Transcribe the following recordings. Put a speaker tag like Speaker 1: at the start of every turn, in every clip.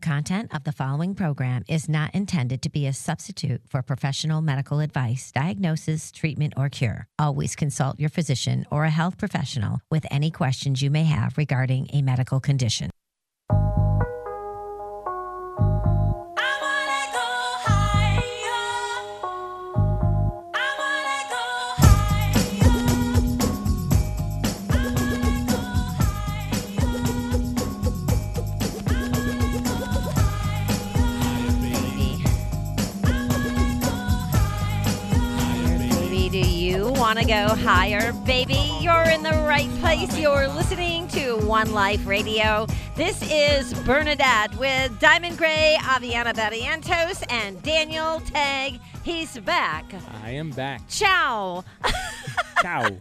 Speaker 1: content of the following program is not intended to be a substitute for professional medical advice, diagnosis, treatment, or cure. Always consult your physician or a health professional with any questions you may have regarding a medical condition. Want to go higher, baby? You're in the right place. You're listening to One Life Radio. This is Bernadette with Diamond Gray, Aviana Barrientos, and Daniel Tagg. He's back.
Speaker 2: I am back.
Speaker 1: Ciao.
Speaker 2: Ciao.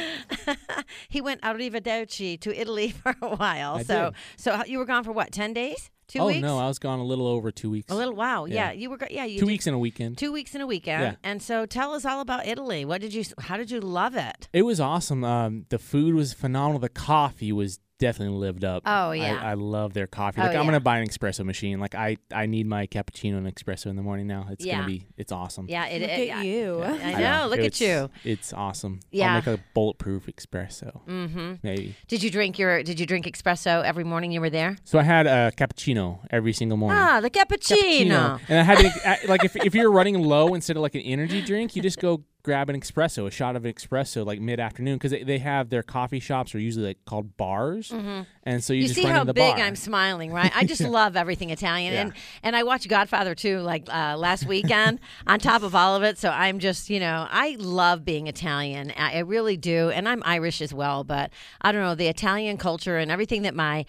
Speaker 1: He went arrivederci to Italy for a while.
Speaker 2: I
Speaker 1: so
Speaker 2: did.
Speaker 1: You were gone for what, 10 days? 2 weeks?
Speaker 2: Oh, no, I was gone a little over 2 weeks.
Speaker 1: A little, wow.
Speaker 2: Yeah.
Speaker 1: You were, you
Speaker 2: 2 weeks and a weekend.
Speaker 1: 2 weeks and a weekend.
Speaker 2: Yeah.
Speaker 1: And so tell us all about Italy. How did you love it?
Speaker 2: It was awesome. The food was phenomenal. The coffee was definitely lived up.
Speaker 1: Oh, yeah.
Speaker 2: I love their coffee.
Speaker 1: Oh,
Speaker 2: I'm
Speaker 1: yeah.
Speaker 2: going to buy an espresso machine. I need my cappuccino and espresso in the morning now. It's awesome.
Speaker 1: Yeah.
Speaker 3: Look at you.
Speaker 1: I know. Look at you.
Speaker 2: It's awesome.
Speaker 1: Yeah.
Speaker 2: I'll make a bulletproof espresso.
Speaker 1: Mm-hmm.
Speaker 2: Maybe.
Speaker 1: Did you drink espresso every morning you were there?
Speaker 2: So I had a cappuccino every single morning.
Speaker 1: Ah, the cappuccino.
Speaker 2: And I had to, if you're running low instead of like an energy drink, you just go grab an espresso, a shot of espresso like mid-afternoon, because they have their coffee shops are usually like called bars, and so you just
Speaker 1: see
Speaker 2: run
Speaker 1: how
Speaker 2: in the
Speaker 1: big
Speaker 2: bar.
Speaker 1: I'm smiling, right? I just love everything Italian,
Speaker 2: Yeah.
Speaker 1: and I watched Godfather too, like last weekend. On top of all of it, so I'm just I love being Italian. I really do, and I'm Irish as well. But I don't know, the Italian culture and everything that my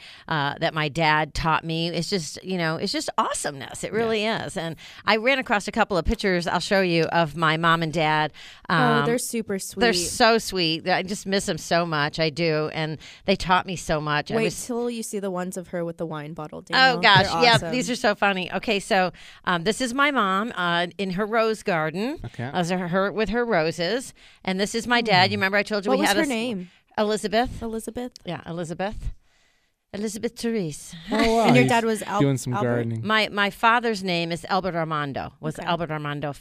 Speaker 1: dad taught me is just it's just awesomeness. It really is. And I ran across a couple of pictures I'll show you of my mom and dad.
Speaker 3: They're super sweet.
Speaker 1: They're so sweet. I just miss them so much. I do. And they taught me so much.
Speaker 3: Wait till you see the ones of her with the wine bottle, Daniel.
Speaker 1: Oh, gosh.
Speaker 3: They're
Speaker 1: Yeah,
Speaker 3: awesome.
Speaker 1: these are so funny. Okay, so this is my mom in her rose garden.
Speaker 2: Okay.
Speaker 1: Those are her with her roses. And this is my dad. You remember I told you
Speaker 3: What
Speaker 1: we
Speaker 3: was
Speaker 1: had
Speaker 3: her name?
Speaker 1: Elizabeth.
Speaker 3: Elizabeth.
Speaker 1: Yeah, Elizabeth Therese.
Speaker 2: Oh, wow.
Speaker 3: And your
Speaker 2: He's
Speaker 3: dad was
Speaker 2: doing some
Speaker 3: Albert?
Speaker 2: gardening.
Speaker 1: My father's name is Albert Armando.
Speaker 3: Okay.
Speaker 1: Albert Armando,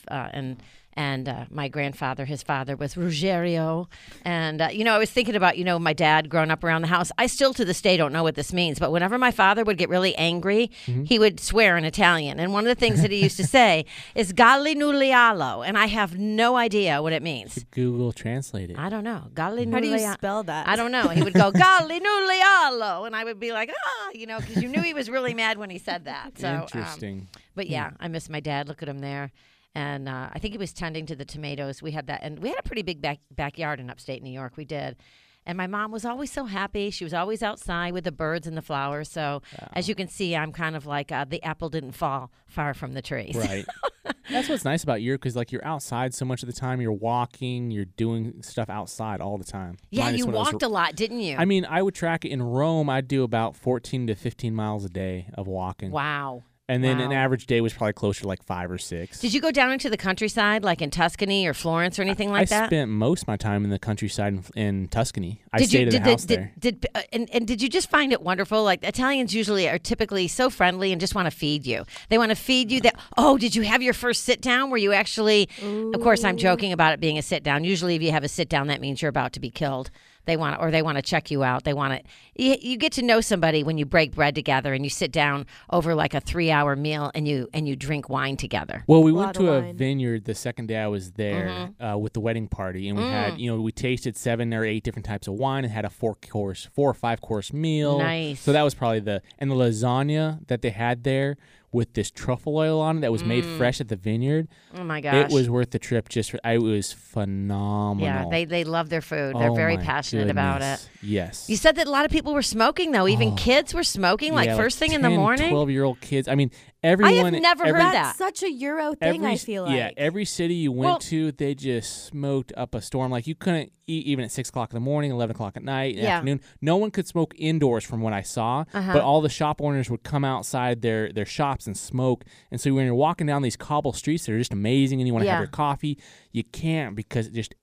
Speaker 1: and my grandfather, his father was Ruggiero. And I was thinking about my dad growing up around the house. I still to this day don't know what this means, but whenever my father would get really angry, he would swear in Italian. And one of the things that he used to say is "gallinulialo," and I have no idea what it means.
Speaker 2: Google Translate it.
Speaker 1: I don't know. Gallinulialo.
Speaker 3: How do you spell that?
Speaker 1: I don't know. He would go "gallinulialo," and I would be like, because you knew he was really mad when he said that. So,
Speaker 2: Interesting.
Speaker 1: but yeah, I miss my dad. Look at him there. And I think he was tending to the tomatoes. We had that. And we had a pretty big backyard in upstate New York. We did. And my mom was always so happy. She was always outside with the birds and the flowers. So as you can see, I'm kind of like the apple didn't fall far from the trees.
Speaker 2: Right. That's what's nice about you, because you're outside so much of the time. You're walking. You're doing stuff outside all the time.
Speaker 1: Yeah,
Speaker 2: Minus
Speaker 1: you
Speaker 2: when it was
Speaker 1: walked a lot, didn't you?
Speaker 2: I mean, I would track it in Rome. I'd do about 14 to 15 miles a day of walking.
Speaker 1: Wow.
Speaker 2: And then an
Speaker 1: Wow.
Speaker 2: average day was probably closer to like 5 or 6.
Speaker 1: Did you go down into the countryside, like in Tuscany or Florence or anything like that?
Speaker 2: I spent most of my time in the countryside in Tuscany. I stayed at a house there.
Speaker 1: And did you just find it wonderful? Like Italians usually are typically so friendly and just want to feed you. They want to feed you that. Oh, did you have your first sit down where you actually? Of course, I'm joking about it being a sit down. Usually, if you have a sit down, that means you're about to be killed. They want to check you out. They want to. You get to know somebody when you break bread together and you sit down over like a 3-hour meal and you drink wine together.
Speaker 2: Well, we
Speaker 3: A
Speaker 2: went
Speaker 3: lot
Speaker 2: to
Speaker 3: of
Speaker 2: a
Speaker 3: wine.
Speaker 2: vineyard the second day I was there with the wedding party, and we had we tasted 7 or 8 different types of wine and had a 4 or 5 course meal.
Speaker 1: Nice.
Speaker 2: So that was probably the lasagna that they had there with this truffle oil on it that was made fresh at the vineyard.
Speaker 1: Oh my gosh.
Speaker 2: It was worth the trip. It was phenomenal.
Speaker 1: Yeah, they love their food. They're
Speaker 2: Oh
Speaker 1: very
Speaker 2: my
Speaker 1: passionate about it.
Speaker 2: goodness. Yes.
Speaker 1: You said that a lot of people were smoking, though. Even kids were smoking, like
Speaker 2: Yeah,
Speaker 1: first thing in the
Speaker 2: 10,
Speaker 1: morning.
Speaker 2: 12-year-old kids. I mean,
Speaker 1: I
Speaker 2: everyone.
Speaker 1: have never heard that.
Speaker 3: That's such a Euro thing, I feel like.
Speaker 2: Yeah, every city you went to, they just smoked up a storm. Like, you couldn't eat even at 6 o'clock in the morning, 11 o'clock at night, in the afternoon. No one could smoke indoors from what I saw, but all the shop owners would come outside their shops and smoke. And so when you're walking down these cobble streets, they're just amazing, and you want to have your coffee, you can't, because just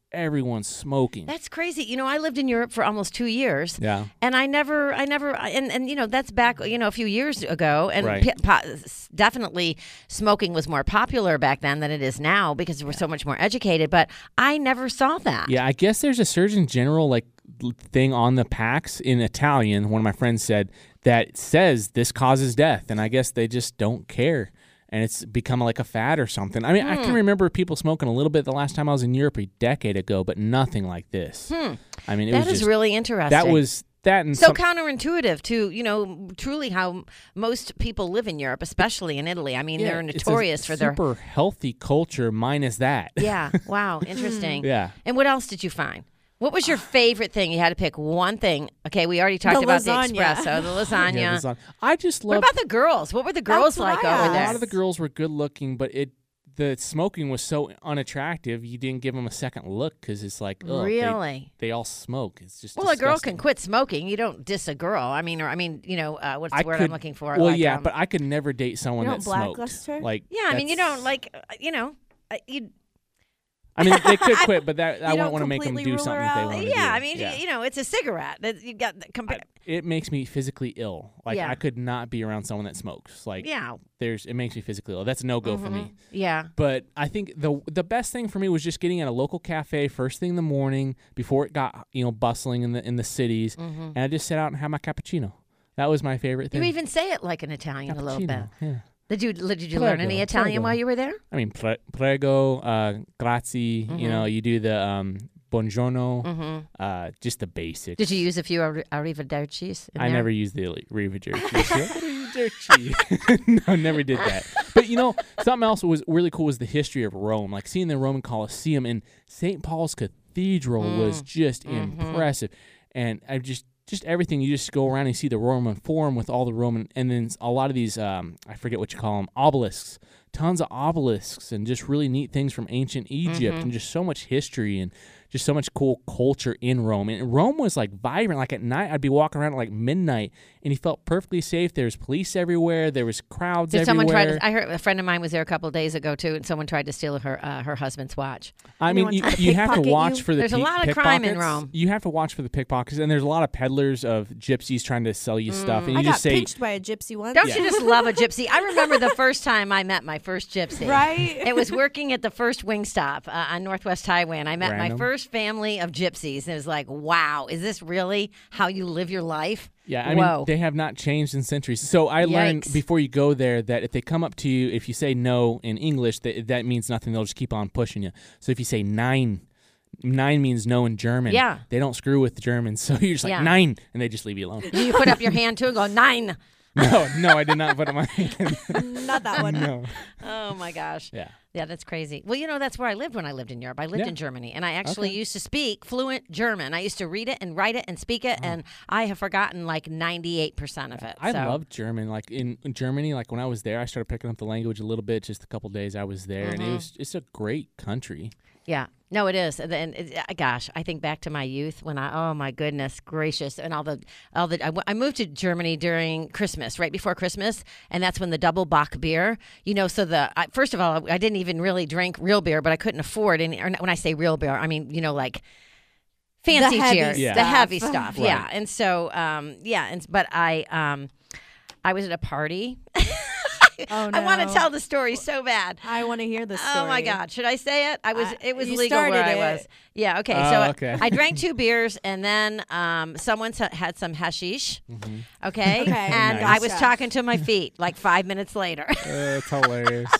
Speaker 2: everyone's smoking.
Speaker 1: That's crazy. You know, I lived in Europe for almost 2 years.
Speaker 2: Yeah.
Speaker 1: And and you know, that's back, you know, a few years ago. And
Speaker 2: Right.
Speaker 1: definitely smoking was more popular back then than it is now because we're so much more educated. But I never saw that.
Speaker 2: Yeah, I guess there's a Surgeon General thing on the packs in Italian. One of my friends said that says this causes death, and I guess they just don't care. And it's become like a fad or something. I mean, I can remember people smoking a little bit the last time I was in Europe a decade ago, but nothing like this. I mean,
Speaker 1: That is really interesting.
Speaker 2: That was that and
Speaker 1: so counterintuitive to, you know, truly how most people live in Europe, especially in Italy. I mean, they're notorious for their
Speaker 2: super healthy culture minus that.
Speaker 1: Yeah. Wow. Interesting.
Speaker 2: Yeah.
Speaker 1: And what else did you find? What was your favorite thing? You had to pick one thing. Okay, we already talked about the espresso, the lasagna.
Speaker 2: Yeah, I just love.
Speaker 1: What about the girls? What were the girls like over there?
Speaker 2: A lot of the girls were good looking, but the smoking was so unattractive. You didn't give them a second look because it's like, oh,
Speaker 1: really?
Speaker 2: They all smoke. It's just
Speaker 1: disgusting. A girl can quit smoking. You don't diss a girl. I mean, you know, what's the word I'm looking for?
Speaker 2: Well, like, yeah, but I could never date someone that
Speaker 3: blacklist
Speaker 2: smoked.
Speaker 3: her?
Speaker 2: Like,
Speaker 1: yeah, I mean, you don't like, you know, you.
Speaker 2: I mean, they could quit, but I wouldn't want to make them do something they want to do.
Speaker 1: Yeah, I mean, you know, it's a cigarette. You got
Speaker 2: it makes me physically ill. Like, I could not be around someone that smokes. Like, it makes me physically ill. That's a no-go for me.
Speaker 1: Yeah.
Speaker 2: But I think the best thing for me was just getting at a local cafe first thing in the morning before it got, you know, bustling in the cities, and I just sit out and have my cappuccino. That was my favorite thing.
Speaker 1: You even say it like an Italian
Speaker 2: cappuccino,
Speaker 1: a little bit.
Speaker 2: Yeah.
Speaker 1: Did you learn any Italian while you were there?
Speaker 2: I mean, prego, grazie. You know, you do the buongiorno, just the basics.
Speaker 1: Did you use a few arrivedercis?
Speaker 2: I never used the arrivederci. No, never did that. But, you know, something else was really cool was the history of Rome. Like seeing the Roman Colosseum and St. Paul's Cathedral was just impressive. And I just everything. You just go around and you see the Roman Forum with all the Roman, and then a lot of these, I forget what you call them, obelisks. Tons of obelisks and just really neat things from ancient Egypt and just so much history and just so much cool culture in Rome. And Rome was like vibrant. Like at night, I'd be walking around at like midnight and you felt perfectly safe. There was police everywhere. There was crowds everywhere.
Speaker 1: Someone tried to, I heard a friend of mine was there a couple of days ago too, and someone tried to steal her husband's watch.
Speaker 2: I mean, you have to watch for the
Speaker 1: There's a lot of crime in Rome.
Speaker 2: You have to watch for the pickpockets, and there's a lot of peddlers of gypsies trying to sell you stuff. And you
Speaker 3: I
Speaker 2: just
Speaker 3: got pinched by a gypsy once.
Speaker 1: Don't you just love a gypsy? I remember the first time I met my first gypsy.
Speaker 3: Right?
Speaker 1: It was working at the first Wingstop on Northwest Highway, and I met my first family of gypsies. And it was like, wow, is this really how you live your life?
Speaker 2: Yeah, I mean, they have not changed in centuries. So I learned before you go there that if they come up to you, if you say no in English, that means nothing. They'll just keep on pushing you. So if you say nine means no in German.
Speaker 1: Yeah.
Speaker 2: They don't screw with Germans. So you're just like, nine, and they just leave you alone.
Speaker 1: You put up your hand too and go, 9.
Speaker 2: No, I did not put up my hand.
Speaker 3: Not that one.
Speaker 2: No.
Speaker 1: Oh, my gosh.
Speaker 2: Yeah.
Speaker 1: Yeah, that's crazy. Well, you know, that's where I lived when I lived in Europe. I lived in Germany, and I actually used to speak fluent German. I used to read it and write it and speak it, and I have forgotten like 98% of it.
Speaker 2: I love German. Like in Germany, like when I was there, I started picking up the language a little bit just a couple days I was there, and it's a great country.
Speaker 1: Yeah. No, it is. And gosh, I think back to my youth when oh my goodness gracious, and I moved to Germany during Christmas, right before Christmas, and that's when the double Bock beer, you know, so first of all, I didn't even really drink real beer, but I couldn't afford any, or when I say real beer, I mean, you know, like fancy cheers, the heavy stuff.
Speaker 2: Right.
Speaker 1: Yeah. And so, but I was at a party.
Speaker 3: Oh, no.
Speaker 1: I want to tell the story so bad.
Speaker 3: I want to hear the story.
Speaker 1: Oh my God, should I say it? It was
Speaker 3: you
Speaker 1: legal where I
Speaker 3: started
Speaker 1: was. Yeah, okay. I drank 2 beers, and then someone had some hashish. Okay, and
Speaker 2: nice.
Speaker 1: I was talking to my feet like 5 minutes later.
Speaker 2: It's hilarious.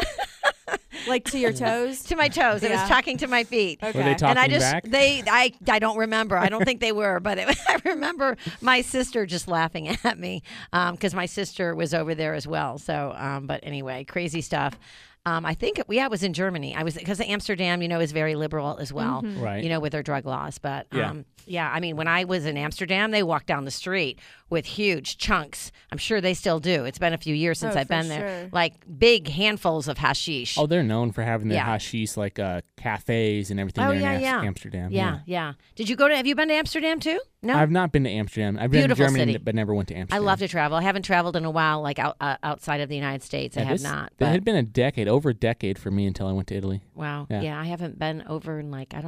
Speaker 3: Like to your toes?
Speaker 1: To my toes. I was talking to my feet.
Speaker 3: Okay.
Speaker 2: Were they talking back?
Speaker 1: I don't remember. I don't think they were, but I remember my sister just laughing at me because my sister was over there as well. So, but anyway, crazy stuff. I think it was in Germany. Because Amsterdam, you know, is very liberal as well,
Speaker 2: Right.
Speaker 1: you know, with their drug laws. But
Speaker 2: Yeah.
Speaker 1: I mean, when I was in Amsterdam, they walked down the street with huge chunks. I'm sure they still do. It's been a few years since I've been there.
Speaker 3: Sure.
Speaker 1: Like big handfuls of hashish.
Speaker 2: Oh, they're known for having their hashish, like cafes and everything there in Amsterdam.
Speaker 1: Yeah. Have you been to Amsterdam too? No?
Speaker 2: I've not been to Amsterdam. I've been to
Speaker 1: Beautiful
Speaker 2: Germany,
Speaker 1: city.
Speaker 2: but never went to Amsterdam.
Speaker 1: I love to travel. I haven't traveled in a while, like outside of the United States. I have not.
Speaker 2: It had been over a decade for me until I went to Italy.
Speaker 1: Wow. Yeah, I haven't been over in like, I don't know,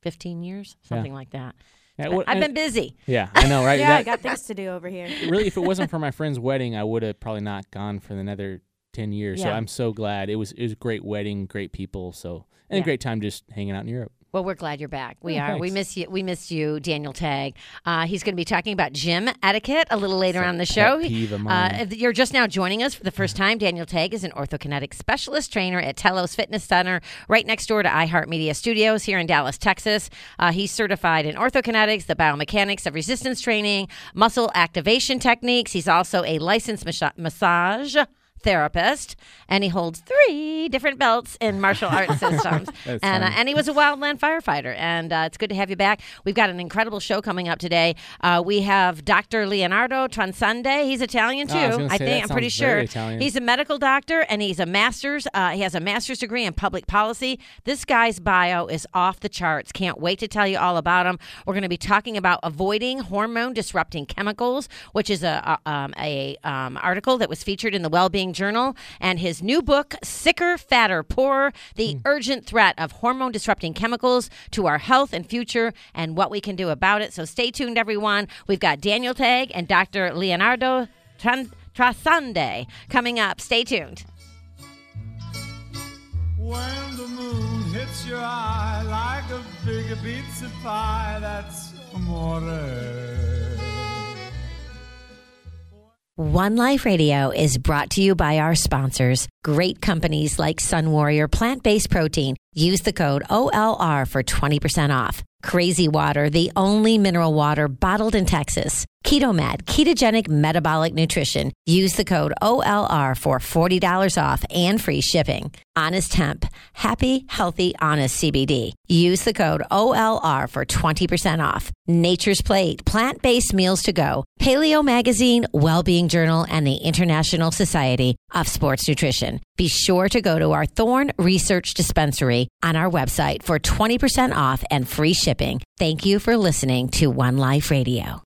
Speaker 1: 15 years, something like that.
Speaker 2: Yeah,
Speaker 1: I've been busy.
Speaker 2: Yeah, I know, right?
Speaker 3: Yeah, I got things to do over here.
Speaker 2: Really, if it wasn't for my friend's wedding, I would have probably not gone for another 10 years. So
Speaker 1: Yeah.
Speaker 2: I'm so glad. It was a great wedding, great people, and a great time just hanging out in Europe.
Speaker 1: Well, we're glad you're back. We
Speaker 2: Oh,
Speaker 1: are. We
Speaker 2: thanks.
Speaker 1: miss you. We missed you, Daniel Tagg. He's going to be talking about gym etiquette a little later on the show.
Speaker 2: Pet peeve of mine.
Speaker 1: If you're just now joining us for the first time, Daniel Tagg is an orthokinetic specialist trainer at Telos Fitness Center, right next door to iHeartMedia Studios here in Dallas, Texas. He's certified in orthokinetics, the biomechanics of resistance training, muscle activation techniques. He's also a licensed massage therapist, and he holds 3 different belts in martial arts systems. And he was a wildland firefighter. And it's good to have you back. We've got an incredible show coming up today. We have Dr. Leonardo Transande. He's Italian too.
Speaker 2: I was gonna say, that
Speaker 1: I'm pretty
Speaker 2: sounds very
Speaker 1: sure.
Speaker 2: Italian.
Speaker 1: He's a medical doctor, and he's a master's. He has a master's degree in public policy. This guy's bio is off the charts. Can't wait to tell you all about him. We're going to be talking about avoiding hormone disrupting chemicals, which is a article that was featured in the Wellbeing Journal, and his new book, Sicker, Fatter, Poorer, The Urgent Threat of Hormone Disrupting Chemicals to Our Health and Future and What We Can Do About It. So stay tuned, everyone. We've got Daniel Tagg and Dr. Leonardo Transande coming up. Stay tuned.
Speaker 4: When the moon hits your eye like a big pizza pie, that's amore.
Speaker 1: One Life Radio is brought to you by our sponsors, great companies like Sun Warrior Plant-Based Protein. Use the code OLR for 20% off. Crazy Water, the only mineral water bottled in Texas. KetoMed, ketogenic metabolic nutrition. Use the code OLR for $40 off and free shipping. Honest Hemp, happy, healthy, honest CBD. Use the code OLR for 20% off. Nature's Plate, plant-based meals to go. Paleo Magazine, Wellbeing Journal, and the International Society of Sports Nutrition. Be sure to go to our Thorne Research Dispensary on our website for 20% off and free shipping. Thank you for listening to One Life Radio.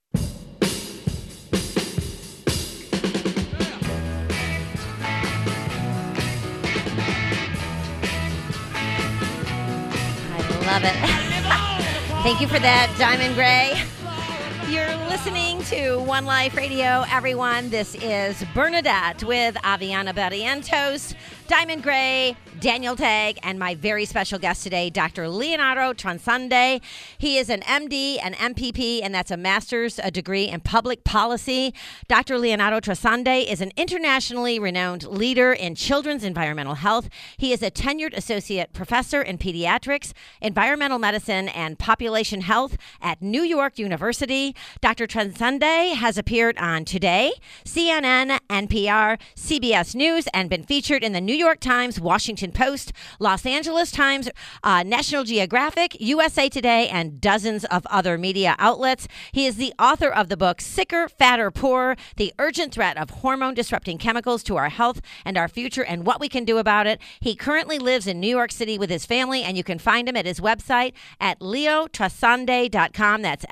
Speaker 1: Love it. Thank you for that, Diamond Gray. You're listening to One Life Radio, everyone. This is Bernadette with Aviana Barrientos, Diamond Gray, Daniel Tagg, and my very special guest today, Dr. Leonardo Transande. He is an MD, an MPP, and that's a master's degree in public policy. Dr. Leonardo Transande is an internationally renowned leader in children's environmental health. He is a tenured associate professor in pediatrics, environmental medicine, and population health at New York University. Dr. Transande has appeared on Today, CNN, NPR, CBS News, and been featured in the New York Times, Washington Post, Los Angeles Times, National Geographic, USA Today, and dozens of other media outlets. He is the author of the book Sicker, Fatter, Poorer, The Urgent Threat of Hormone Disrupting Chemicals to Our Health and Our Future and What We Can Do About It. He currently lives in New York City with his family, and you can find him at his website at leotrasande.com. That's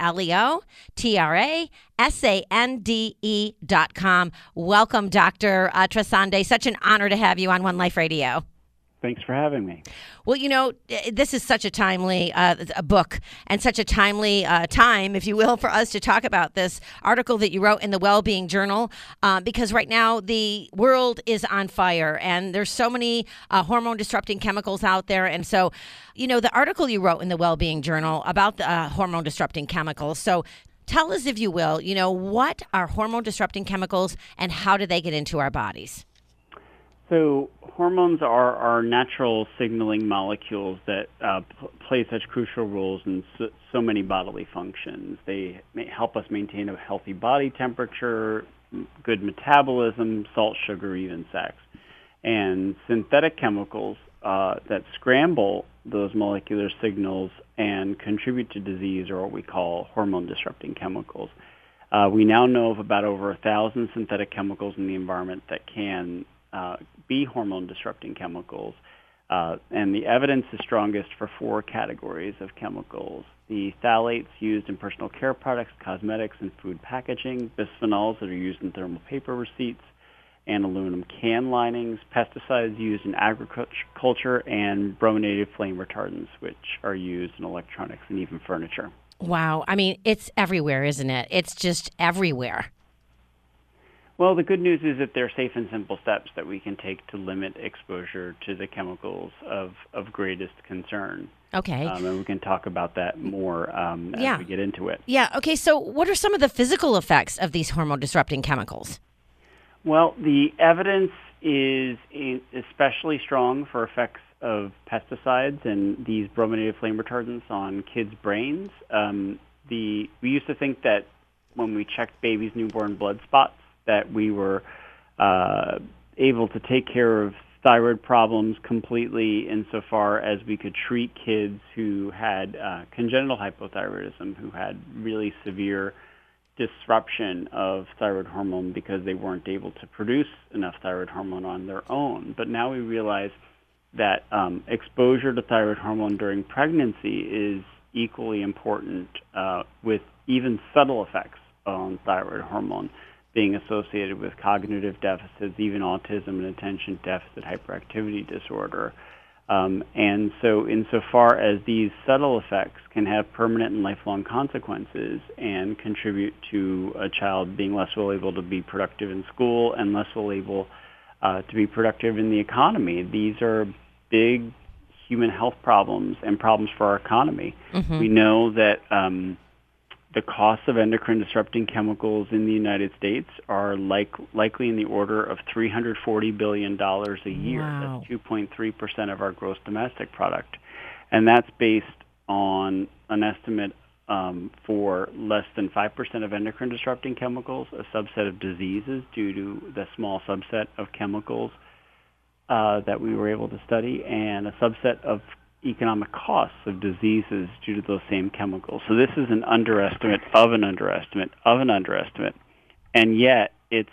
Speaker 1: LeoTrasande.com. Welcome, Dr. Transande. Such an honor to have you on One Life Radio.
Speaker 5: Thanks for having me.
Speaker 1: Well, you know, this is such a timely a book and such a timely time, if you will, for us to talk about this article that you wrote in the Wellbeing Journal, because right now the world is on fire and there's so many hormone disrupting chemicals out there. And so, you know, the article you wrote in the Wellbeing Journal about the hormone disrupting chemicals. So tell us, if you will, you know, what are hormone disrupting chemicals and how do they get into our bodies?
Speaker 5: So hormones are our natural signaling molecules that play such crucial roles in so many bodily functions. They help us maintain a healthy body temperature, good metabolism, salt, sugar, even sex. And synthetic chemicals that scramble those molecular signals and contribute to disease are what we call hormone-disrupting chemicals. We now know of about over 1,000 synthetic chemicals in the environment that can be hormone-disrupting chemicals, and the evidence is strongest for 4 categories of chemicals. The phthalates used in personal care products, cosmetics, and food packaging, bisphenols that are used in thermal paper receipts, and aluminum can linings, pesticides used in agriculture, and brominated flame retardants, which are used in electronics and even furniture.
Speaker 1: Wow. I mean, it's everywhere, isn't it? It's just everywhere.
Speaker 5: Well, the good news is that there are safe and simple steps that we can take to limit exposure to the chemicals of greatest concern.
Speaker 1: Okay.
Speaker 5: And we can talk about that more as we get into it.
Speaker 1: Yeah. Okay. So what are some of the physical effects of these hormone-disrupting chemicals?
Speaker 5: Well, the evidence is especially strong for effects of pesticides and these brominated flame retardants on kids' brains. We used to think that when we checked babies' newborn blood spots, that we were able to take care of thyroid problems completely insofar as we could treat kids who had congenital hypothyroidism, who had really severe disruption of thyroid hormone because they weren't able to produce enough thyroid hormone on their own. But now we realize that exposure to thyroid hormone during pregnancy is equally important with even subtle effects on thyroid hormone being associated with cognitive deficits, even autism and attention deficit hyperactivity disorder. And so insofar as these subtle effects can have permanent and lifelong consequences and contribute to a child being less well able to be productive in school and less well able to be productive in the economy, these are big human health problems and problems for our economy. Mm-hmm. We know that the costs of endocrine-disrupting chemicals in the United States are likely in the order of $340 billion a year.
Speaker 1: Wow.
Speaker 5: That's 2.3% of our gross domestic product. And that's based on an estimate for less than 5% of endocrine-disrupting chemicals, a subset of diseases due to the small subset of chemicals that we were able to study, and a subset of economic costs of diseases due to those same chemicals. So this is an underestimate of an underestimate of an underestimate, and yet it's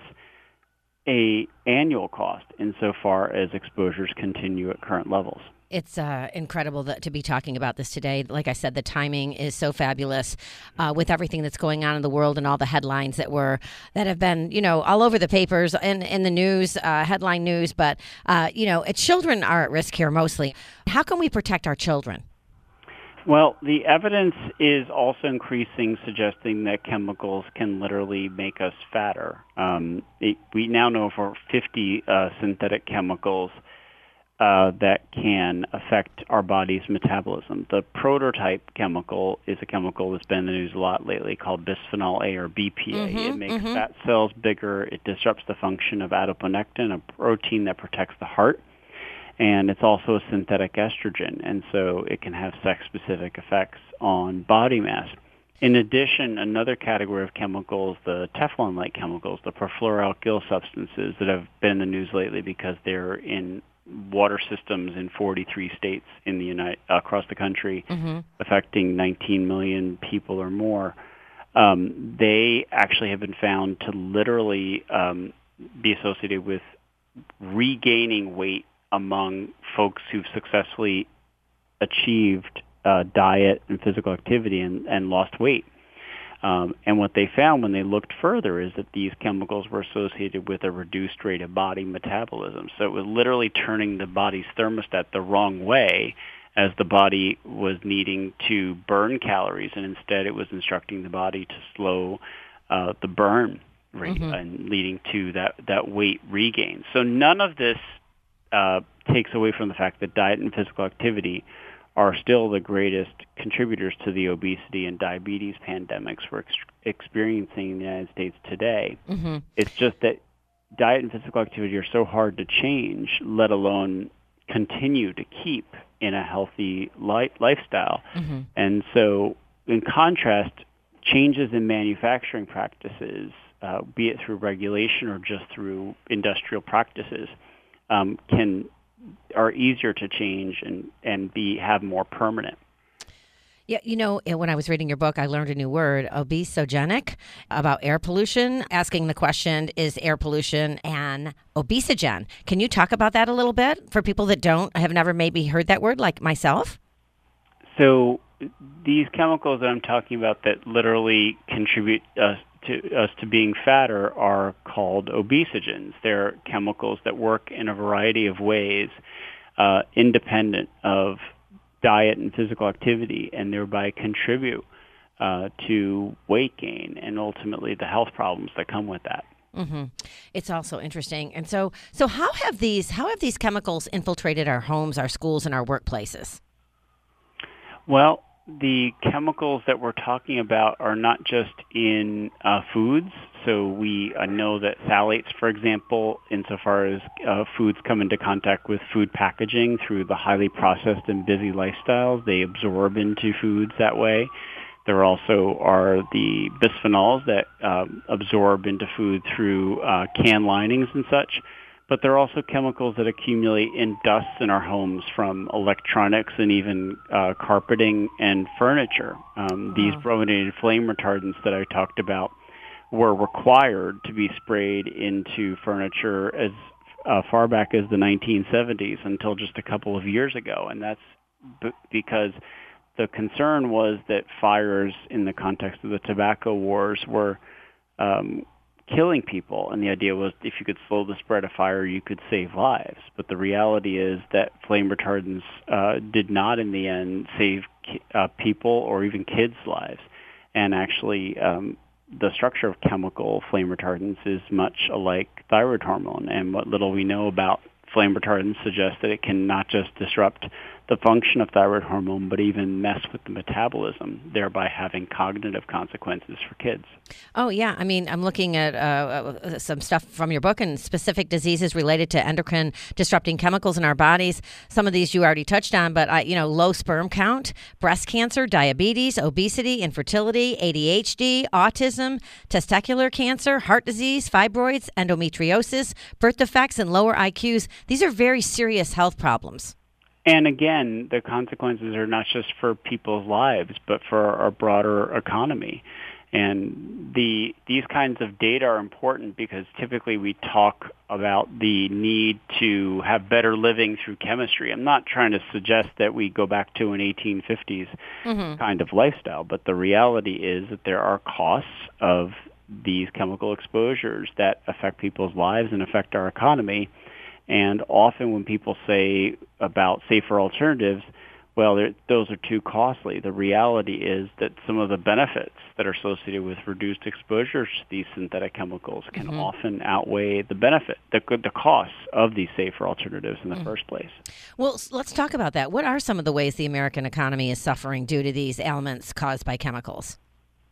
Speaker 5: a annual cost insofar as exposures continue at current levels.
Speaker 1: It's incredible to be talking about this today. Like I said, the timing is so fabulous with everything that's going on in the world and all the headlines that have been, all over the papers and in the news, headline news. But, children are at risk here mostly. How can we protect our children?
Speaker 5: Well, the evidence is also increasing, suggesting that chemicals can literally make us fatter. We now know for 50 synthetic chemicals that can affect our body's metabolism. The prototype chemical is a chemical that's been in the news a lot lately called bisphenol A or BPA. It makes fat cells bigger. It disrupts the function of adiponectin, a protein that protects the heart. And it's also a synthetic estrogen, and so it can have sex-specific effects on body mass. In addition, another category of chemicals, the Teflon-like chemicals, the perfluoroalkyl substances that have been in the news lately because they're in water systems in 43 states in across the country, affecting 19 million people or more. They actually have been found to literally be associated with regaining weight among folks who've successfully achieved diet and physical activity and lost weight. And what they found when they looked further is that these chemicals were associated with a reduced rate of body metabolism. So it was literally turning the body's thermostat the wrong way as the body was needing to burn calories, and instead it was instructing the body to slow the burn rate and leading to that weight regain. So none of this takes away from the fact that diet and physical activity are still the greatest contributors to the obesity and diabetes pandemics we're experiencing in the United States today. It's just that diet and physical activity are so hard to change, let alone continue to keep in a healthy lifestyle. And so, in contrast, changes in manufacturing practices, be it through regulation or just through industrial practices, are easier to change and have more permanent.
Speaker 1: Yeah, when I was reading your book, I learned a new word, obesogenic, about air pollution, asking the question, is air pollution an obesogen? Can you talk about that a little bit for people that have never maybe heard that word, like myself?
Speaker 5: So these chemicals that I'm talking about that literally contribute to us to being fatter are called obesogens. They're chemicals that work in a variety of ways independent of diet and physical activity, and thereby contribute to weight gain and ultimately the health problems that come with that.
Speaker 1: Mm-hmm. It's also interesting. And so how have these chemicals infiltrated our homes, our schools, and our workplaces?
Speaker 5: Well, the chemicals that we're talking about are not just in foods. So we know that phthalates, for example, insofar as foods come into contact with food packaging through the highly processed and busy lifestyles, they absorb into foods that way. There also are the bisphenols that absorb into food through can linings and such. But there are also chemicals that accumulate in dusts in our homes from electronics and even carpeting and furniture. These brominated flame retardants that I talked about were required to be sprayed into furniture as far back as the 1970s until just a couple of years ago. And that's because the concern was that fires in the context of the tobacco wars were killing people, and the idea was if you could slow the spread of fire, you could save lives. But the reality is that flame retardants did not, in the end, save people or even kids' lives. And actually, the structure of chemical flame retardants is much alike thyroid hormone, and what little we know about flame retardants suggests that it can not just disrupt the function of thyroid hormone, but even mess with the metabolism, thereby having cognitive consequences for kids.
Speaker 1: Oh, yeah. I mean, I'm looking at some stuff from your book and specific diseases related to endocrine disrupting chemicals in our bodies. Some of these you already touched on, but low sperm count, breast cancer, diabetes, obesity, infertility, ADHD, autism, testicular cancer, heart disease, fibroids, endometriosis, birth defects, and lower IQs. These are very serious health problems.
Speaker 5: And again, the consequences are not just for people's lives, but for our broader economy. And these kinds of data are important because typically we talk about the need to have better living through chemistry. I'm not trying to suggest that we go back to an 1850s kind of lifestyle, but the reality is that there are costs of these chemical exposures that affect people's lives and affect our economy. And often when people say about safer alternatives, well, those are too costly. The reality is that some of the benefits that are associated with reduced exposure to these synthetic chemicals can often outweigh the benefit, the costs of these safer alternatives in the first place.
Speaker 1: Well, let's talk about that. What are some of the ways the American economy is suffering due to these ailments caused by chemicals?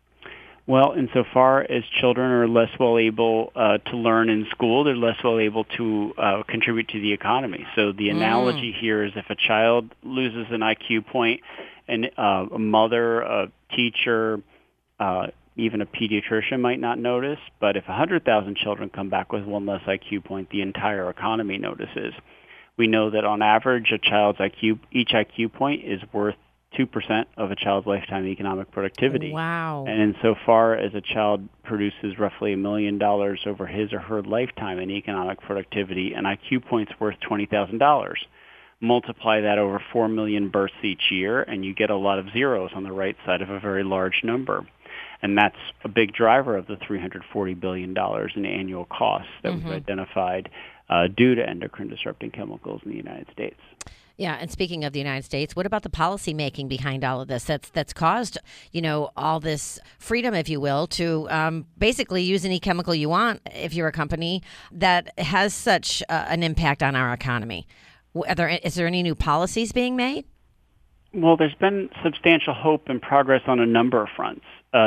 Speaker 5: Well, insofar as children are less well able to learn in school, they're less well able to contribute to the economy. So the analogy here is if a child loses an IQ point, and a mother, a teacher, even a pediatrician might not notice, but if 100,000 children come back with one less IQ point, the entire economy notices. We know that on average, each IQ point is worth 2% of a child's lifetime economic productivity.
Speaker 1: Wow.
Speaker 5: And insofar as a child produces roughly $1 million over his or her lifetime in economic productivity, an IQ point's worth $20,000. Multiply that over 4 million births each year, and you get a lot of zeros on the right side of a very large number. And that's a big driver of the $340 billion in annual costs that we've identified due to endocrine disrupting chemicals in the United States.
Speaker 1: Yeah, and speaking of the United States, what about the policy making behind all of this that's caused, all this freedom, if you will, to basically use any chemical you want if you're a company that has such an impact on our economy? Is there any new policies being made?
Speaker 5: Well, there's been substantial hope and progress on a number of fronts.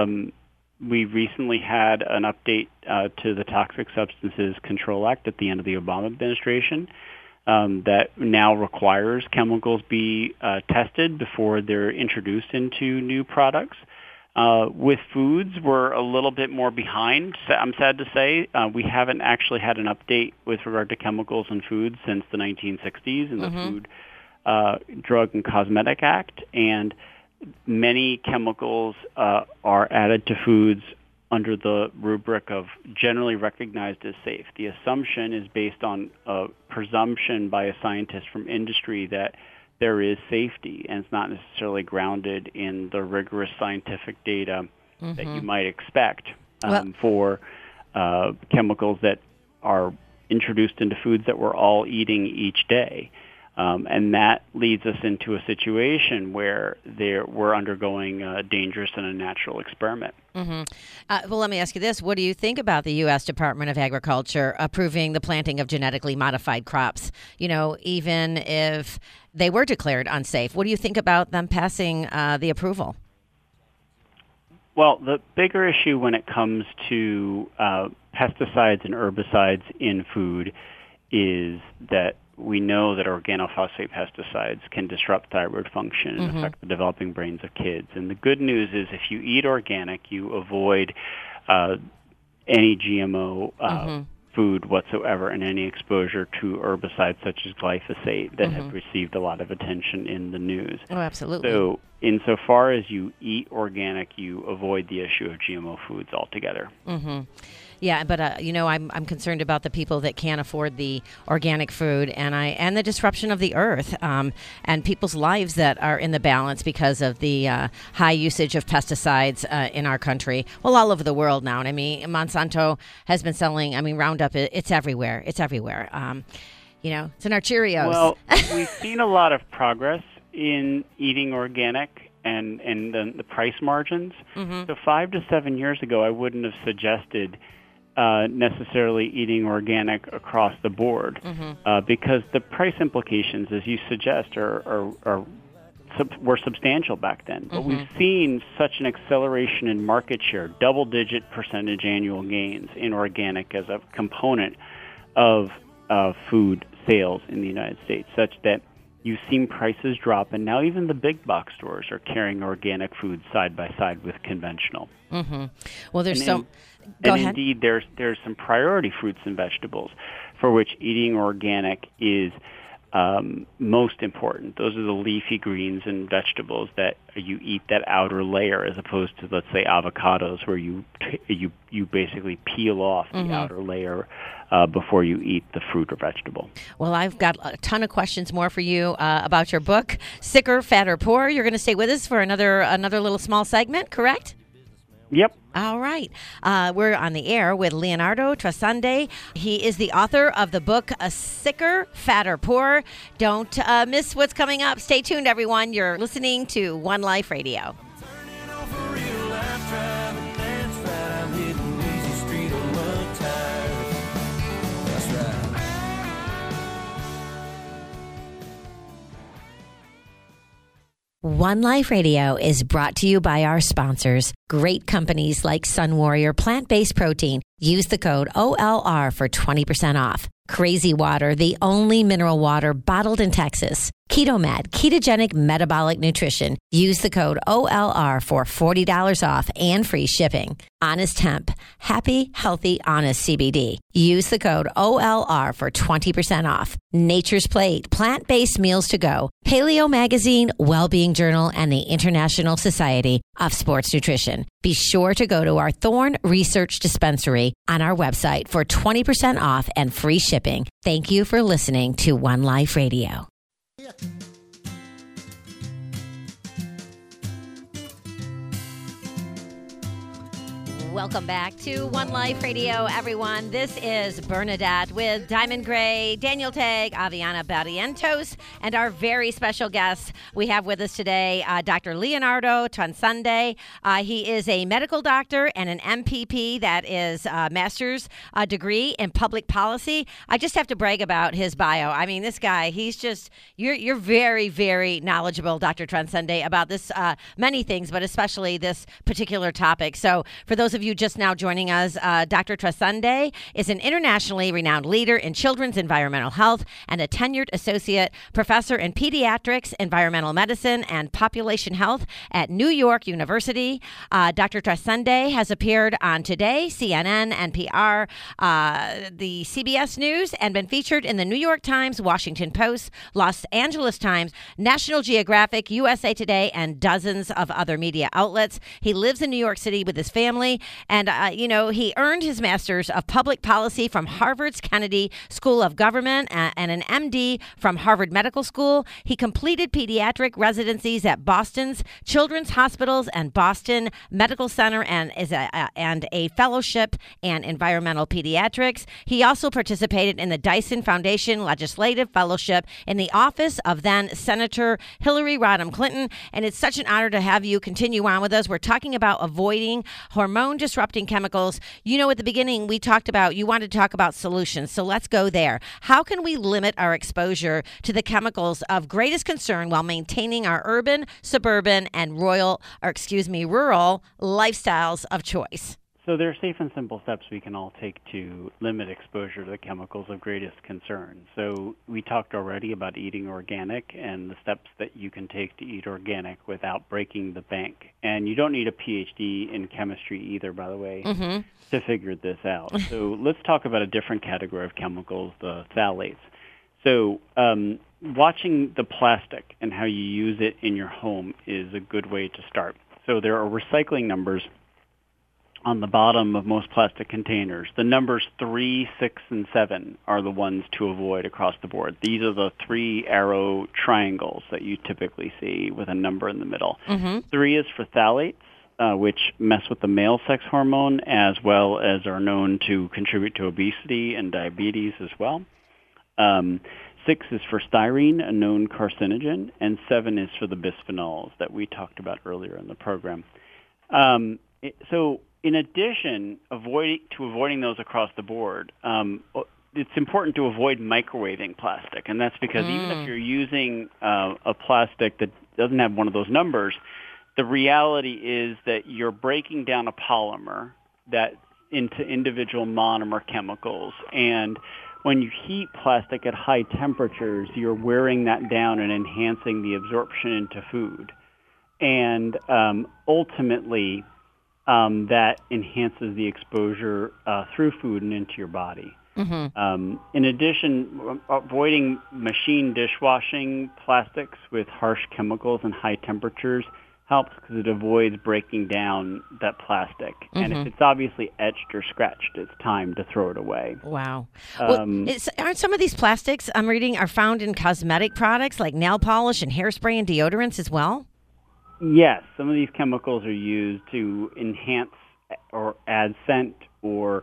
Speaker 5: We recently had an update to the Toxic Substances Control Act at the end of the Obama administration. That now requires chemicals be tested before they're introduced into new products. With foods, we're a little bit more behind, I'm sad to say. We haven't actually had an update with regard to chemicals in foods since the 1960s in the Food, Drug, and Cosmetic Act. And many chemicals are added to foods under the rubric of generally recognized as safe. The assumption is based on a presumption by a scientist from industry that there is safety, and it's not necessarily grounded in the rigorous scientific data that you might expect. for chemicals that are introduced into foods that we're all eating each day. And that leads us into a situation where we're undergoing a dangerous and unnatural experiment.
Speaker 1: Mm-hmm. Well, let me ask you this. What do you think about the U.S. Department of Agriculture approving the planting of genetically modified crops? Even if they were declared unsafe, what do you think about them passing the approval?
Speaker 5: Well, the bigger issue when it comes to pesticides and herbicides in food is that we know that organophosphate pesticides can disrupt thyroid function and affect the developing brains of kids. And the good news is if you eat organic, you avoid any GMO food whatsoever and any exposure to herbicides such as glyphosate that have received a lot of attention in the news.
Speaker 1: Oh, absolutely.
Speaker 5: So insofar as you eat organic, you avoid the issue of GMO foods altogether.
Speaker 1: Mm-hmm. Yeah, but I'm concerned about the people that can't afford the organic food, and the disruption of the earth, and people's lives that are in the balance because of the high usage of pesticides in our country. Well, all over the world now. And I mean, Monsanto has been selling. Roundup. It's everywhere. It's everywhere. It's in our Cheerios.
Speaker 5: Well, we've seen a lot of progress in eating organic and the price margins. So 5 to 7 years ago, I wouldn't have suggested necessarily eating organic across the board because the price implications, as you suggest, were substantial back then. But we've seen such an acceleration in market share, double-digit percentage annual gains in organic as a component of food sales in the United States, such that you've seen prices drop, and now even the big box stores are carrying organic food side by side with conventional.
Speaker 1: Well, there's Go ahead.
Speaker 5: Indeed, there's some priority fruits and vegetables for which eating organic is most important. Those are the leafy greens and vegetables that you eat that outer layer, as opposed to, let's say, avocados, where you basically peel off the outer layer before you eat the fruit or vegetable.
Speaker 1: Well, I've got a ton of questions more for you about your book, Sicker, Fatter, Poor. You're going to stay with us for another little small segment, correct?
Speaker 5: Yep.
Speaker 1: All right. We're on the air with Leonardo Trasande. He is the author of the book, Sicker, Fatter, Poor. Don't miss what's coming up. Stay tuned, everyone. You're listening to One Life Radio. One Life Radio is brought to you by our sponsors, great companies like Sun Warrior Plant-Based Protein. Use the code OLR for 20% off. Crazy Water, the only mineral water bottled in Texas. KetoMed, ketogenic metabolic nutrition. Use the code OLR for $40 off and free shipping. Honest Hemp, happy, healthy, honest CBD. Use the code OLR for 20% off. Nature's Plate, plant-based meals to go. Paleo Magazine, Wellbeing Journal, and the International Society of Sports Nutrition. Be sure to go to our Thorne Research Dispensary on our website for 20% off and free shipping. Thank you for listening to One Life Radio. Welcome back to One Life Radio, everyone. This is Bernadette with Diamond Gray, Daniel Tagg, Aviana Barrientos, and our very special guest we have with us today, Dr. Leonardo Trasande. He is a medical doctor and an MPP, that is a master's degree in public policy. I just have to brag about his bio. I mean, this guy, he's just, you're very, very knowledgeable, Dr. Trasande, about this, many things, but especially this particular topic. So for those of you just now joining us, Dr. Trasande is an internationally renowned leader in children's environmental health and a tenured associate professor in pediatrics, environmental medicine, and population health at New York University. Dr. Trasande has appeared on Today, CNN, NPR, the CBS News, and been featured in the New York Times, Washington Post, Los Angeles Times, National Geographic, USA Today, and dozens of other media outlets. He lives in New York City with his family And, he earned his master's of public policy from Harvard's Kennedy School of Government and an MD from Harvard Medical School. He completed pediatric residencies at Boston's Children's Hospitals and Boston Medical Center and a fellowship in environmental pediatrics. He also participated in the Dyson Foundation Legislative Fellowship in the office of then Senator Hillary Rodham Clinton. And it's such an honor to have you continue on with us. We're talking about avoiding hormone-disrupting chemicals. At the beginning, we talked about, you wanted to talk about solutions. So let's go there. How can we limit our exposure to the chemicals of greatest concern while maintaining our urban, suburban, and rural lifestyles of choice?
Speaker 5: So there are safe and simple steps we can all take to limit exposure to the chemicals of greatest concern. So we talked already about eating organic and the steps that you can take to eat organic without breaking the bank. And you don't need a PhD in chemistry either, by the way, to figure this out. So let's talk about a different category of chemicals, the phthalates. So watching the plastic and how you use it in your home is a good way to start. So there are recycling numbers on the bottom of most plastic containers. The numbers 3, 6, and 7 are the ones to avoid across the board. These are the 3-arrow triangles that you typically see with a number in the middle. 3 is for phthalates, which mess with the male sex hormone as well as are known to contribute to obesity and diabetes as well. 6 is for styrene, a known carcinogen, and 7 is for the bisphenols that we talked about earlier in the program. So in addition, avoiding those across the board, it's important to avoid microwaving plastic, and that's because even if you're using a plastic that doesn't have one of those numbers, the reality is that you're breaking down a polymer that into individual monomer chemicals, and when you heat plastic at high temperatures, you're wearing that down and enhancing the absorption into food, and ultimately that enhances the exposure through food and into your body. In addition, avoiding machine dishwashing plastics with harsh chemicals and high temperatures helps because it avoids breaking down that plastic. And if it's obviously etched or scratched, it's time to throw it away.
Speaker 1: Wow. Aren't some of these plastics, I'm reading, are found in cosmetic products like nail polish and hairspray and deodorants as well?
Speaker 5: Yes, some of these chemicals are used to enhance or add scent or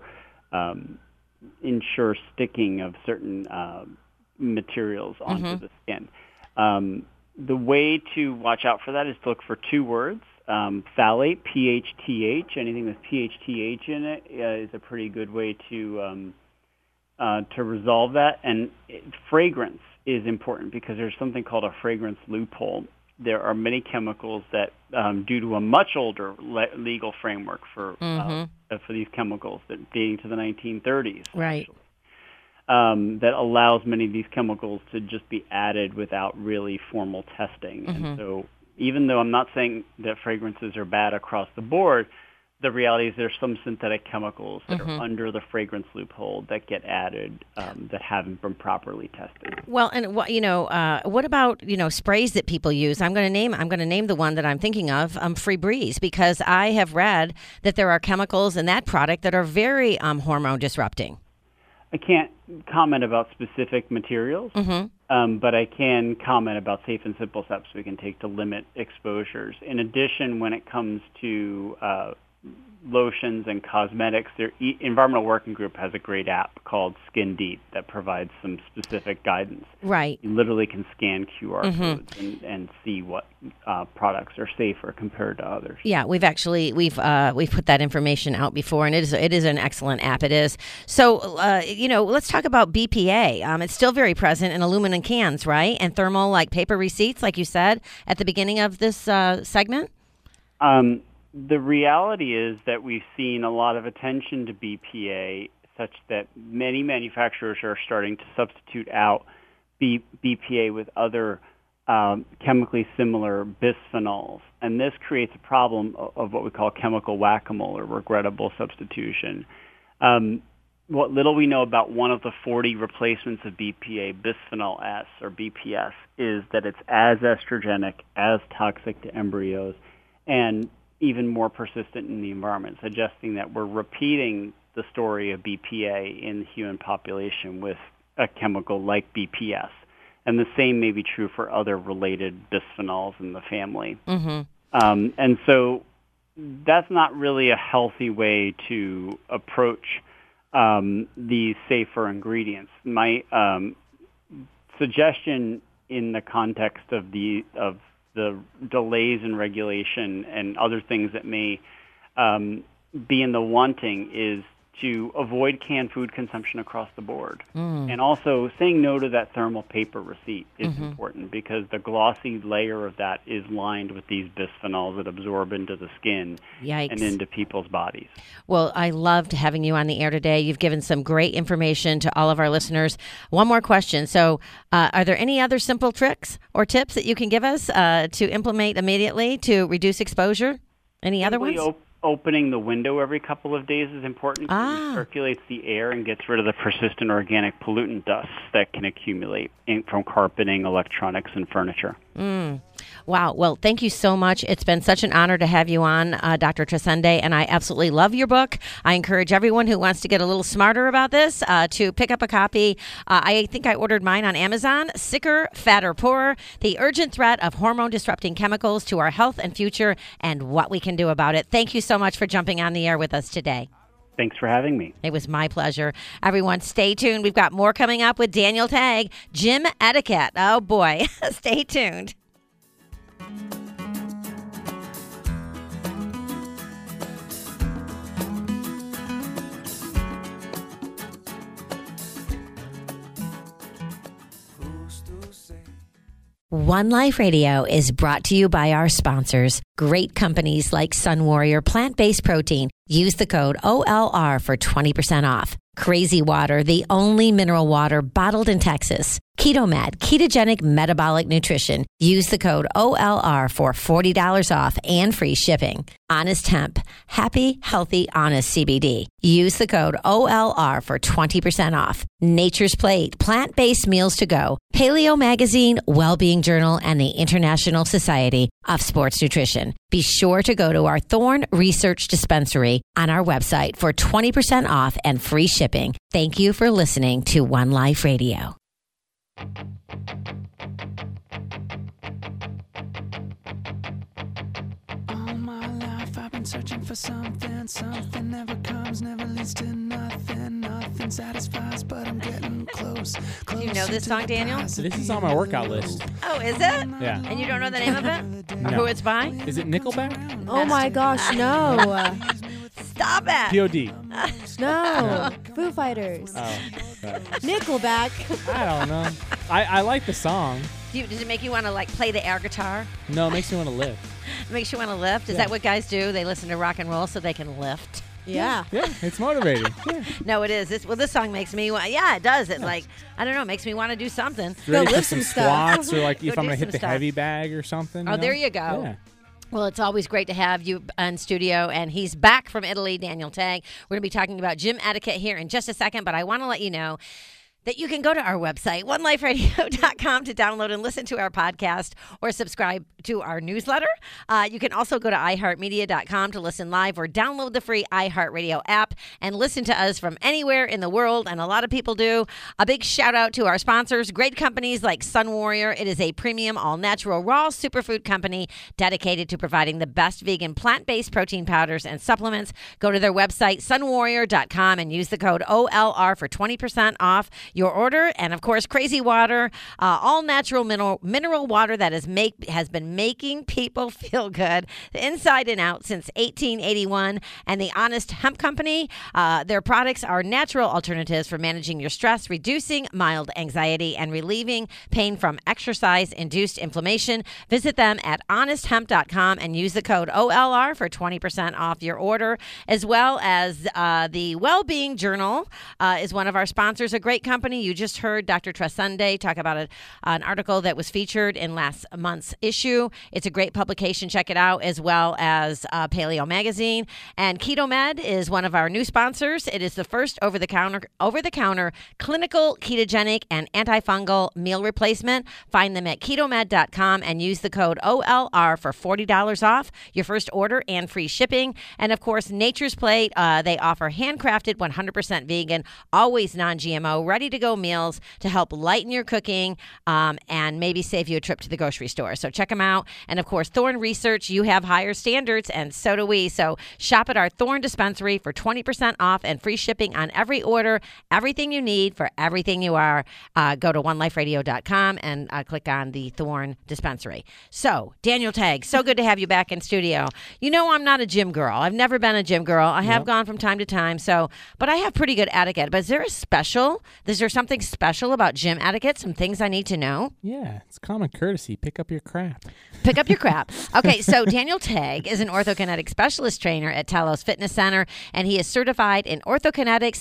Speaker 5: ensure sticking of certain materials onto the skin. The way to watch out for that is to look for 2 words. Phthalate, PHTH. Anything with PHTH in it is a pretty good way to resolve that. And fragrance is important because there's something called a fragrance loophole. There are many chemicals that, due to a much older legal framework for these chemicals that dating to the 1930s,
Speaker 1: right,
Speaker 5: that allows many of these chemicals to just be added without really formal testing. And so even though I'm not saying that fragrances are bad across the board, the reality is there's some synthetic chemicals that are under the fragrance loophole that get added that haven't been properly tested.
Speaker 1: Well, and what about sprays that people use? I'm going to name the one that I'm thinking of, Febreze, because I have read that there are chemicals in that product that are very hormone disrupting.
Speaker 5: I can't comment about specific materials, but I can comment about safe and simple steps we can take to limit exposures. In addition, when it comes to lotions and cosmetics, their Environmental Working Group has a great app called Skin Deep that provides some specific guidance.
Speaker 1: Right.
Speaker 5: You literally can scan QR codes and see what products are safer compared to others.
Speaker 1: Yeah, we've put that information out before, and it is an excellent app. It is. So let's talk about BPA. It's still very present in aluminum cans, right, and thermal like paper receipts, like you said at the beginning of this segment.
Speaker 5: The reality is that we've seen a lot of attention to BPA such that many manufacturers are starting to substitute out BPA with other chemically similar bisphenols. And this creates a problem of what we call chemical whack-a-mole or regrettable substitution. What little we know about one of the 40 replacements of BPA, bisphenol S or BPS, is that it's as estrogenic, as toxic to embryos, and even more persistent in the environment, suggesting that we're repeating the story of BPA in the human population with a chemical like BPS. And the same may be true for other related bisphenols in the family.
Speaker 1: Mm-hmm.
Speaker 5: And so that's not really a healthy way to approach these safer ingredients. My suggestion in the context of the delays in regulation and other things that may be in the wanting is to avoid canned food consumption across the board. And also saying no to that thermal paper receipt is important, because the glossy layer of that is lined with these bisphenols that absorb into the skin and into people's bodies.
Speaker 1: Well, I loved having you on the air today. You've given some great information to all of our listeners. One more question. So are there any other simple tricks or tips that you can give us to implement immediately to reduce exposure? Any other ones?
Speaker 5: Opening the window every couple of days is important. It circulates the air and gets rid of the persistent organic pollutant dust that can accumulate from carpeting, electronics, and furniture.
Speaker 1: Wow. Well, thank you so much. It's been such an honor to have you on, Dr. Trasende, and I absolutely love your book. I encourage everyone who wants to get a little smarter about this to pick up a copy. I think I ordered mine on Amazon. Sicker, Fatter, Poorer, The Urgent Threat of Hormone-Disrupting Chemicals to Our Health and Future and What We Can Do About It. Thank you so much for jumping on the air with us today.
Speaker 5: Thanks for having me.
Speaker 1: It was my pleasure. Everyone, stay tuned. We've got more coming up with Daniel Tagg, Gym Etiquette. Oh, boy. Stay tuned. One Life Radio is brought to you by our sponsors, great companies like Sun Warrior Plant-Based Protein. Use the code OLR for 20% off. Crazy Water, the only mineral water bottled in Texas. KetoMed, ketogenic metabolic nutrition. Use the code OLR for $40 off and free shipping. Honest Hemp, happy, healthy, honest CBD. Use the code OLR for 20% off. Nature's Plate, plant-based meals to go. Paleo Magazine, Wellbeing Journal, and the International Society of Sports Nutrition. Be sure to go to our Thorne Research Dispensary on our website for 20% off and free shipping. Thank you for listening to One Life Radio.
Speaker 6: All my life I've been searching for something. Something never comes, never leads to nothing. Nothing satisfies, but I'm getting close.
Speaker 1: Do you know this song, Daniel?
Speaker 2: This is on my workout list.
Speaker 1: Oh, is it?
Speaker 2: Yeah.
Speaker 1: And you don't know the name of it? Or
Speaker 2: No.
Speaker 1: who it's by?
Speaker 2: Is it Nickelback?
Speaker 3: Oh my gosh, no.
Speaker 1: Stop it.
Speaker 2: POD.
Speaker 3: No. Foo Fighters.
Speaker 2: Oh, okay.
Speaker 3: Nickelback.
Speaker 2: I don't know. I like the song.
Speaker 1: Does it make you want to like play the air guitar?
Speaker 2: No, it makes me want to live.
Speaker 1: It makes you want to lift? Is
Speaker 2: Yeah.
Speaker 1: that what guys do? They listen to rock and roll so they can lift?
Speaker 3: Yeah.
Speaker 2: Yeah, it's motivating. Yeah.
Speaker 1: No, it is. This song makes me yeah, it does. It like, I don't know, it makes me want to do something.
Speaker 2: Ready for
Speaker 3: lift
Speaker 2: some
Speaker 3: some stuff.
Speaker 2: squats or like
Speaker 1: Go
Speaker 2: if I'm
Speaker 1: do
Speaker 2: going to
Speaker 1: some
Speaker 2: hit the
Speaker 1: stuff.
Speaker 2: heavy bag or something.
Speaker 1: Oh, there you go.
Speaker 2: Yeah.
Speaker 1: Well, it's always great to have you in studio, and he's back from Italy, Daniel Tagg. We're going to be talking about gym etiquette here in just a second, but I want to let you know that you can go to our website, oneliferadio.com, to download and listen to our podcast or subscribe to our newsletter. You can also go to iHeartMedia.com to listen live or download the free iHeartRadio app and listen to us from anywhere in the world, and a lot of people do. A big shout out to our sponsors, great companies like Sun Warrior. It is a premium, all-natural, raw superfood company dedicated to providing the best vegan plant-based protein powders and supplements. Go to their website, sunwarrior.com, and use the code OLR for 20% off your order. And of course, Crazy Water, all natural mineral water that has been making people feel good inside and out since 1881. And the Honest Hemp Company, their products are natural alternatives for managing your stress, reducing mild anxiety, and relieving pain from exercise-induced inflammation. Visit them at honesthemp.com and use the code OLR for 20% off your order, as well as the Wellbeing Journal is one of our sponsors, a great company company. You just heard Dr. Tresunday talk about an article that was featured in last month's issue. It's a great publication. Check it out, as well as Paleo Magazine. And Keto Med is one of our new sponsors. It is the first over-the-counter clinical ketogenic and antifungal meal replacement. Find them at ketomed.com and use the code OLR for $40 off your first order and free shipping. And of course, Nature's Plate, they offer handcrafted, 100% vegan, always non-GMO, ready-to-go meals to help lighten your cooking and maybe save you a trip to the grocery store. So check them out. And of course, Thorne Research, you have higher standards, and so do we. So shop at our Thorne dispensary for 20% off and free shipping on every order. Everything you need for everything you are. Go to oneliferadio.com and click on the Thorne dispensary. So, Daniel Tagg, so good to have you back in studio. You know I'm not a gym girl. I've never been a gym girl. I have gone from time to time, but I have pretty good etiquette. But is there something special about gym etiquette? Some things I need to know?
Speaker 2: Yeah, it's common courtesy. Pick up your crap.
Speaker 1: Pick up your crap. Okay, so Daniel Tagg is an orthokinetic specialist trainer at Talos Fitness Center, and he is certified in orthokinetics,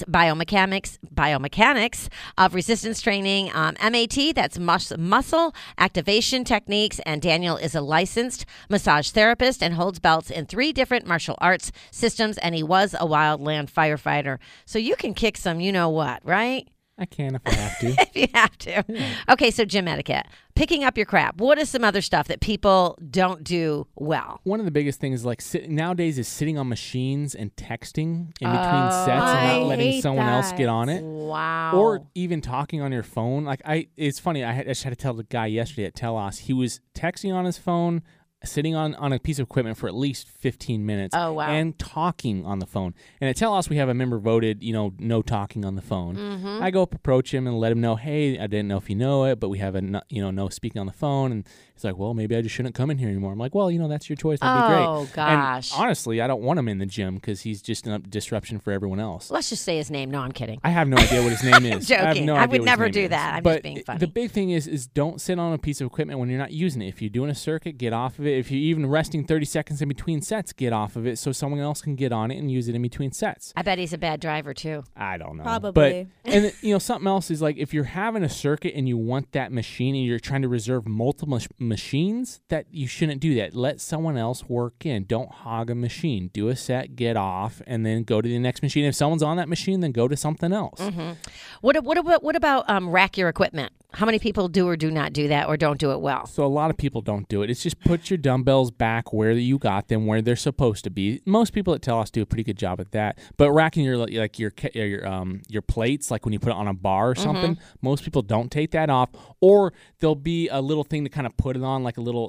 Speaker 1: biomechanics of resistance training, MAT, that's muscle activation techniques, and Daniel is a licensed massage therapist and holds belts in 3 different martial arts systems, and he was a wildland firefighter. So you can kick some you-know-what, right?
Speaker 2: I can if I have to.
Speaker 1: If you have to. Yeah. Okay, so gym etiquette. Picking up your crap. What is some other stuff that people don't do well?
Speaker 2: One of the biggest things nowadays is sitting on machines and texting in between sets and not letting someone else get on it.
Speaker 1: Wow.
Speaker 2: Or even talking on your phone. It's funny. I just had to tell the guy yesterday at Telos. He was texting on his phone, sitting on a piece of equipment for at least 15 minutes.
Speaker 1: Oh, wow.
Speaker 2: And talking on the phone. And at Telos, we have a member voted, no talking on the phone.
Speaker 1: Mm-hmm.
Speaker 2: I go up, approach him, and let him know, hey, I didn't know if you know it, but we have no speaking on the phone. And he's like, well, maybe I just shouldn't come in here anymore. I'm like, well, that's your choice. That'd be great.
Speaker 1: Oh, gosh.
Speaker 2: And honestly, I don't want him in the gym because he's just a disruption for everyone else.
Speaker 1: Let's just say his name. No, I'm kidding.
Speaker 2: I have no idea what his name is.
Speaker 1: I'm joking.
Speaker 2: I have no
Speaker 1: I
Speaker 2: idea
Speaker 1: would
Speaker 2: what
Speaker 1: never
Speaker 2: his name
Speaker 1: do
Speaker 2: is.
Speaker 1: that. I'm
Speaker 2: but
Speaker 1: just being funny.
Speaker 2: The big thing is don't sit on a piece of equipment when you're not using it. If you're doing a circuit, get off of it. If you're even resting 30 seconds in between sets, get off of it so someone else can get on it and use it in between sets.
Speaker 1: I bet he's a bad driver, too.
Speaker 2: I don't know.
Speaker 3: Probably.
Speaker 2: But, and something else is like if you're having a circuit and you want that machine and you're trying to reserve multiple machines, that you shouldn't do that. Let someone else work in. Don't hog a machine. Do a set, get off, and then go to the next machine. If someone's on that machine, then go to something else.
Speaker 1: Mm-hmm. What about rack your equipment? How many people do or do not do that or don't do it well?
Speaker 2: So a lot of people don't do it. It's just put your dumbbells back where you got them, where they're supposed to be. Most people at Telos do a pretty good job at that. But racking your plates, like when you put it on a bar or something, most people don't take that off. Or there'll be a little thing to kind of put it on, like a little,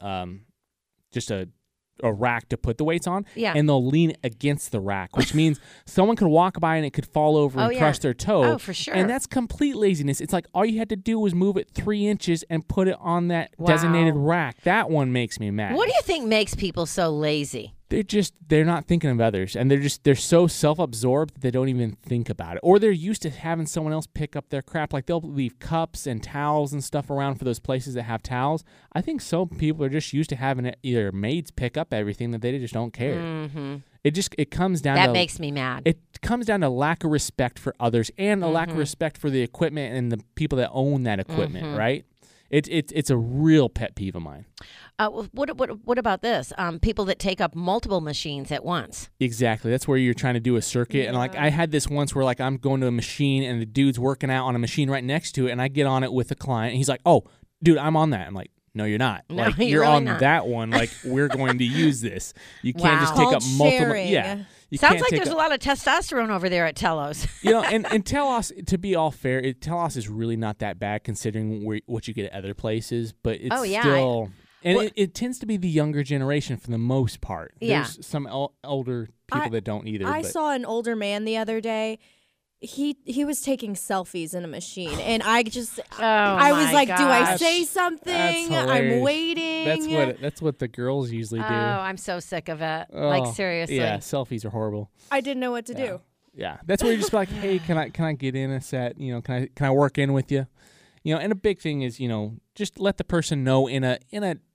Speaker 2: just a rack to put the weights on, and they'll lean against the rack, which means someone could walk by and it could fall over and crush their toe.
Speaker 1: Oh, for sure.
Speaker 2: And that's complete laziness. It's like all you had to do was move it 3 inches and put it on that designated rack. That one makes me mad.
Speaker 1: What do you think makes people so lazy?
Speaker 2: They're not thinking of others, and they're so self-absorbed that they don't even think about it. Or they're used to having someone else pick up their crap. Like they'll leave cups and towels and stuff around for those places that have towels. I think some people are just used to having either maids pick up everything that they just don't care.
Speaker 1: Mm-hmm.
Speaker 2: It comes down
Speaker 1: that
Speaker 2: to
Speaker 1: makes me mad.
Speaker 2: It comes down to lack of respect for others and a lack of respect for the equipment and the people that own that equipment, right? It's a real pet peeve of mine.
Speaker 1: What about this? People that take up multiple machines at once.
Speaker 2: Exactly. That's where you're trying to do a circuit. And like I had this once where like I'm going to a machine and the dude's working out on a machine right next to it, and I get on it with a client and he's like, "Oh, dude, I'm on that." I'm like, "No, you're not.
Speaker 1: No,
Speaker 2: like
Speaker 1: you're
Speaker 2: you're
Speaker 1: really
Speaker 2: on
Speaker 1: not.
Speaker 2: that one. Like we're going to use this. You can't just take
Speaker 3: Called
Speaker 2: up multiple."
Speaker 3: sharing.
Speaker 2: Yeah. You
Speaker 1: Sounds
Speaker 2: can't
Speaker 1: like
Speaker 2: take
Speaker 1: there's a lot of testosterone over there at Telos.
Speaker 2: And Telos, to be all fair, Telos is really not that bad considering what you get at other places, but it's still... it tends to be the younger generation for the most part.
Speaker 1: Yeah.
Speaker 2: There's some older people that don't either.
Speaker 3: I saw an older man the other day. He was taking selfies in a machine, and I was like, do I say something? I'm waiting.
Speaker 2: That's what the girls usually do.
Speaker 1: Oh, I'm so sick of it. Like seriously.
Speaker 2: Yeah, selfies are horrible.
Speaker 3: I didn't know what to do.
Speaker 2: Yeah, that's where you're just like, hey, can I get in a set? Can I work in with you? And a big thing is, just let the person know in a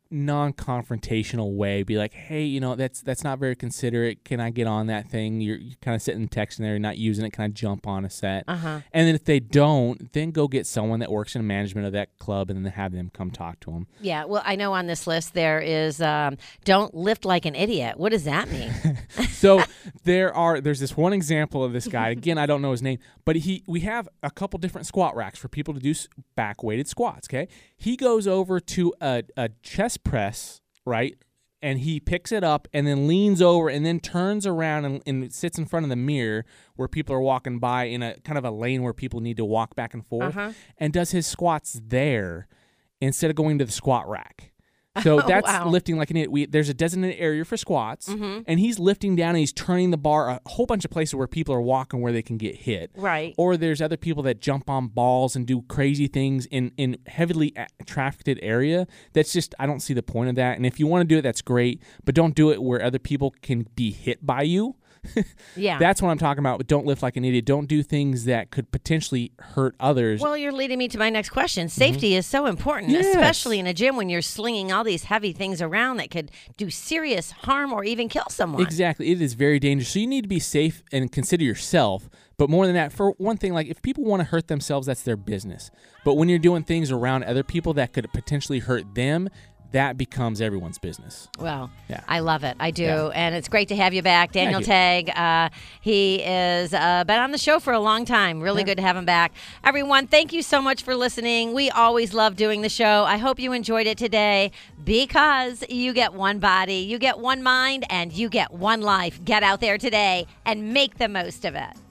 Speaker 2: non-confrontational way. Be like, hey, that's not very considerate. Can I get on that thing? You're kind of sitting texting there, not using it. Can I jump on a set? And then if they don't, then go get someone that works in management of that club and then have them come talk to them.
Speaker 1: Yeah, well, I know on this list there is don't lift like an idiot. What does that mean?
Speaker 2: So there's this one example of this guy. Again, I don't know his name, but we have a couple different squat racks for people to do back-weighted squats, okay? He goes over to a chest press, right? And he picks it up and then leans over and then turns around and sits in front of the mirror where people are walking by in a kind of a lane where people need to walk back and forth and does his squats there instead of going to the squat rack. So that's lifting like an idiot. There's a designated area for squats, and he's lifting down and he's turning the bar a whole bunch of places where people are walking where they can get hit.
Speaker 1: Right.
Speaker 2: Or there's other people that jump on balls and do crazy things in heavily trafficked area. That's just, I don't see the point of that. And if you want to do it, that's great, but don't do it where other people can be hit by you.
Speaker 1: Yeah.
Speaker 2: That's what I'm talking about. But don't lift like an idiot. Don't do things that could potentially hurt others.
Speaker 1: Well, you're leading me to my next question. Safety is so important, especially in a gym when you're slinging all these heavy things around that could do serious harm or even kill someone.
Speaker 2: Exactly. It is very dangerous. So you need to be safe and consider yourself. But more than that, for one thing, like if people want to hurt themselves, that's their business. But when you're doing things around other people that could potentially hurt them, that becomes everyone's business.
Speaker 1: Well, I love it. I do. Yeah. And it's great to have you back. Daniel Tagg, he is been on the show for a long time. Really good to have him back. Everyone, thank you so much for listening. We always love doing the show. I hope you enjoyed it today because you get one body, you get one mind, and you get one life. Get out there today and make the most of it.